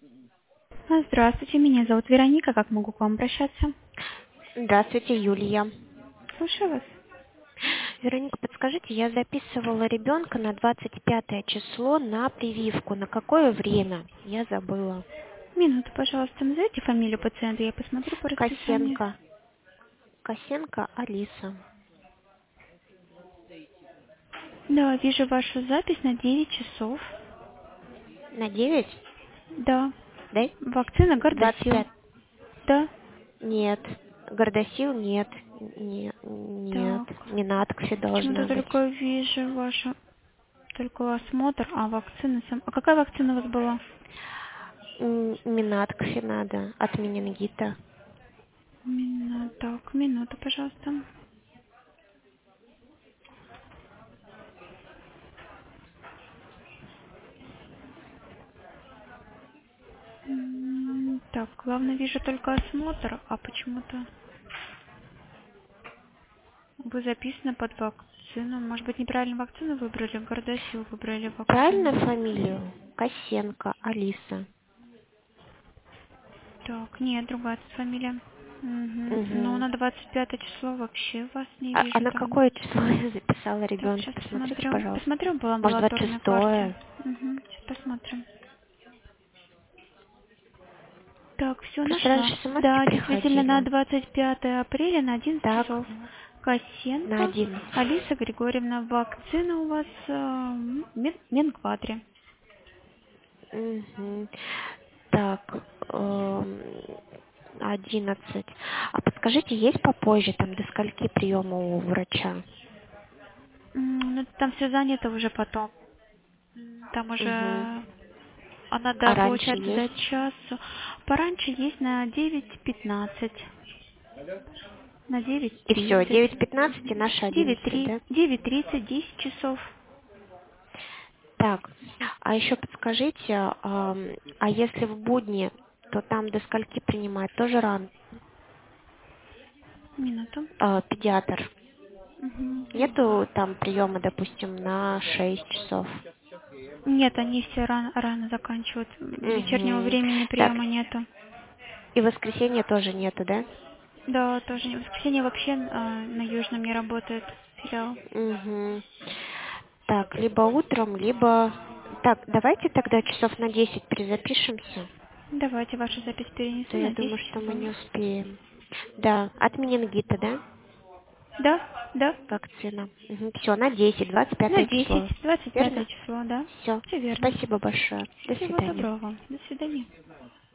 Здравствуйте, меня зовут Вероника. Как могу к вам обращаться? Здравствуйте, Юлия. Слушаю вас. Вероника, подскажите, я записывала ребенка на 25 число на прививку. На какое время? Я забыла. Минуту, пожалуйста, назовите фамилию пациента, я посмотрю по расписанию. Косенко. Косенко Алиса. Да, вижу вашу запись на 9 часов. На 9? Да. Да? Вакцина Гордосил. 25. Да. Нет. Гордосил нет. Нет. Так. Минаткси Почему-то должна быть. только вижу вашу... Только осмотр, а вакцина сам... А какая вакцина у вас была? Минаткси надо. От менингита. Так, минуту, пожалуйста. Так, главное, вижу только осмотр, а почему-то... Вы записаны под вакцину. Может быть, неправильно вакцину выбрали? Гордосил выбрали Правильно вакцину. фамилию? Косенко Алиса. Так, нет, другая тут фамилия. Угу. Ну, Угу. на 25 число вообще вас не А вижу на там. какое число я записала Так, ребенка? сейчас Посмотрите, посмотрю. пожалуйста. Посмотрю по Может, амбулаторной карте. 26-е? Угу, сейчас посмотрим. Так, все Просто нашла. раньше смс Да, действительно, на приходили. 25 апреля на 11 Так, часов. на Косенко 11. Алиса Григорьевна. Вакцина у вас Менкватри. Угу. Так, 11. А подскажите, есть попозже, там, до скольки приема у врача? Ну, там все занято уже потом. Там уже Угу. надо, А раньше получается, до есть? часу. Пораньше есть на 9:15, на И все, 9:30, 9:15 и наша 11, да? 9:30, 10 часов. Так, а еще подскажите, а если в будни, то там до скольки принимают? Тоже рано? Минуту. Педиатр. Мгм. Нету там приема, допустим, на 6 часов? Нет, они все рано заканчивают. Вечернего Угу. времени Так, приема нету. и воскресенье тоже нету, да? Да, тоже не. В воскресенье вообще на Южном не работает филиал. Угу. Так, либо утром, либо... Так, давайте тогда часов на 10 перезапишемся. Давайте вашу запись То перенесу я на думаю, 10 что мы часов. не успеем. Да, от менингита, да? Да, да. Вакцина. Все, на 10, На 25 10, число. 25 Верно? число, да. Все. Все верно. Спасибо большое. До Всего свидания. доброго. До свидания.